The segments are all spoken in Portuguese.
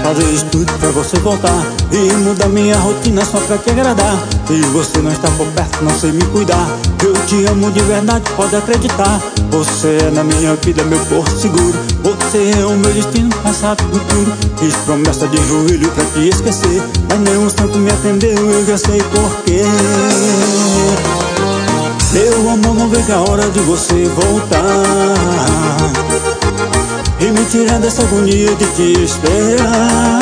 fazer de tudo pra você voltar e mudar minha rotina só pra te agradar. E você não está por perto, não sei me cuidar. Eu te amo de verdade, pode acreditar. Você é na minha vida meu porto seguro. Você é o meu destino, passado e futuro. Fiz promessa de joelho pra te esquecer, mas nenhum santo me atendeu, eu já sei porquê. Meu amor, não vejo a hora de você voltar e me tirar dessa agonia de te esperar.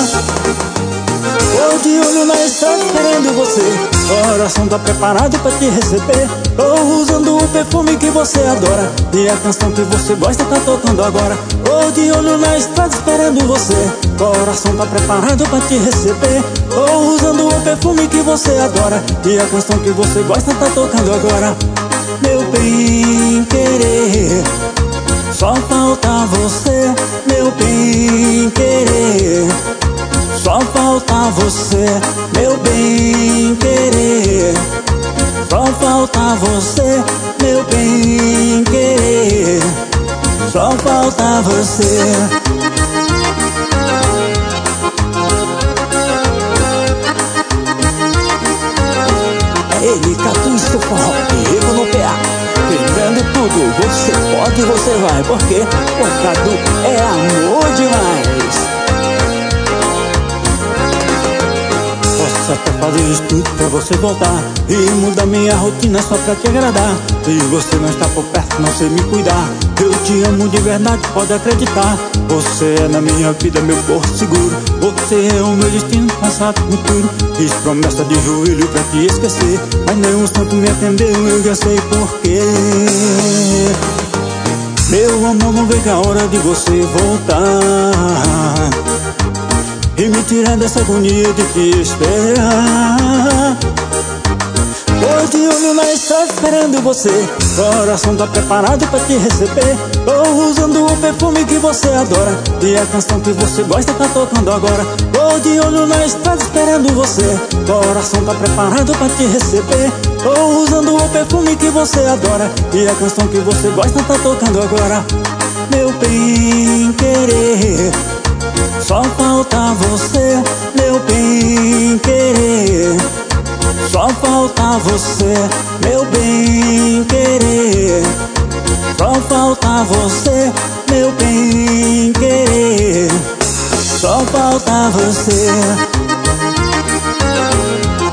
Tô de olho na estrada esperando você, coração tá preparado pra te receber. Tô usando o perfume que você adora e a canção que você gosta tá tocando agora. Tô de olho na estrada esperando você, coração tá preparado pra te receber. Tô usando o perfume que você adora e a canção que você gosta tá tocando agora. Meu bem querer, só falta você, meu bem querer. Só falta você, meu bem querer. Só falta você, meu bem querer. Só falta você. É ele, Catu e seu forró, Diego no PA. Pegando tudo, você pode, você vai. Porque o Catu é amor demais. Posso até fazer de tudo pra você voltar e mudar minha rotina só pra te agradar. E você não está por perto, não sei me cuidar. Eu te amo de verdade, pode acreditar. Você é na minha vida meu porto seguro. Você é o meu destino, passado e futuro. Fiz promessa de joelho pra te esquecer, mas nenhum santo me atendeu, eu já sei porquê. Meu amor, não vejo a hora de você voltar e me tirar dessa agonia de te esperar. Tô de olho na estrada esperando você, coração tá preparado pra te receber. Tô usando o perfume que você adora e a canção que você gosta tá tocando agora. Tô de olho na estrada esperando você, coração tá preparado pra te receber. Tô usando o perfume que você adora e a canção que você gosta tá tocando agora. Meu bem querer, só falta você, meu bem querer. Só falta você, meu bem querer. Só falta você, meu bem querer. Só falta você.